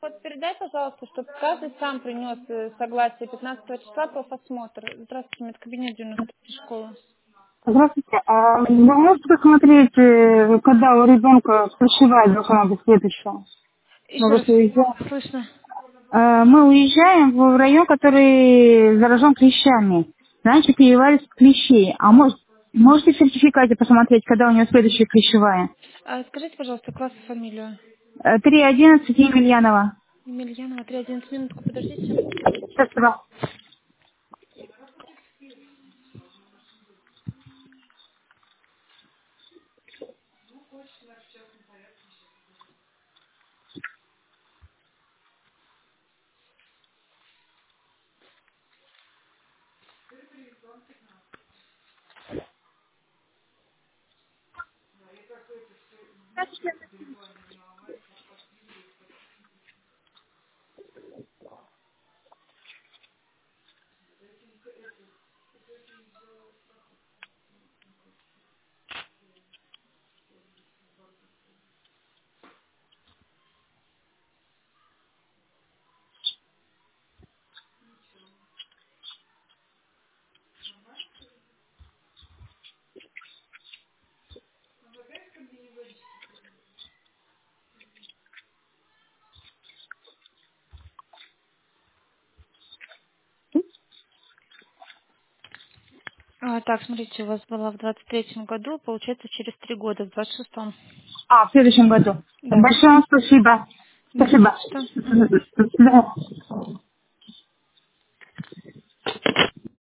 Вот передай, пожалуйста, чтобы каждый сам принес согласие 15 числа профосмотр. Здравствуйте, медкабинет 93 школы. Здравствуйте. Вы можете посмотреть, когда у ребенка ключевая должна быть следующая? Мы Еще раз, вот уезжаем. слышно. Мы уезжаем в район, который заражен клещами. Раньше прививались клещей. А можете в сертификате посмотреть, когда у него следующая клещевая? Скажите, пожалуйста, класс и фамилию. 3.11 Емельянова. Емельянова, 3:11, минутку, подождите. Спасибо. Так, смотрите, у вас была в 23-м году, получается, через 3 года, в 26-м. В следующем году. Да. Большое вам спасибо. Не за Спасибо. что. До свидания.